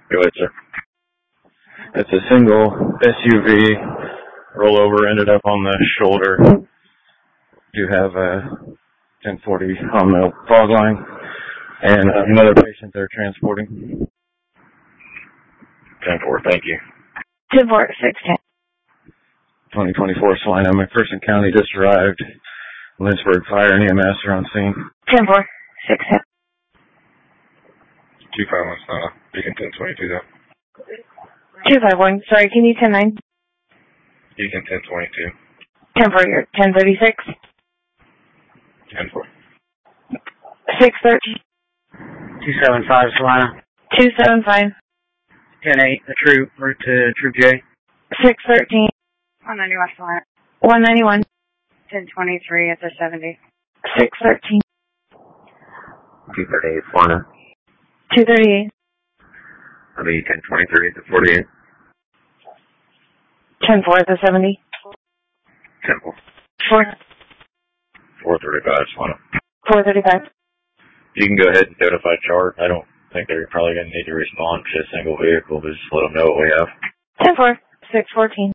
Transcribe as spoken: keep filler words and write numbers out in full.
Go ahead, sir. It's a single S U V. Rollover ended up on the shoulder. You have a ten forty on the fog line and another patient they're transporting. ten four, thank you. ten four, six ten. twenty twenty-four Salina, McPherson County just arrived. Lynchburg Fire and E M S are on scene. ten four, six ten. two five one Salina, Beacon ten twenty-two though. two five one, sorry, can you ten nine? Beacon ten twenty-two. ten four, you're ten thirty-six. ten four. six thirteen. two seven five Salina. two seven five. ten eight, the troop, route to Troop J. six thirteen. one ninety-one Salina. one ninety-one. ten twenty-three at the seventy. six thirteen. two thirty-eight Salina. two thirty-eight. I'll be ten twenty-three at the forty-eight. ten four at the seventy. ten four. four. four thirty-five Salina. four thirty-five. You can go ahead and notify chart. I don't think they're probably going to need to respond to a single vehicle, but just let them know what we have. ten four, six fourteen.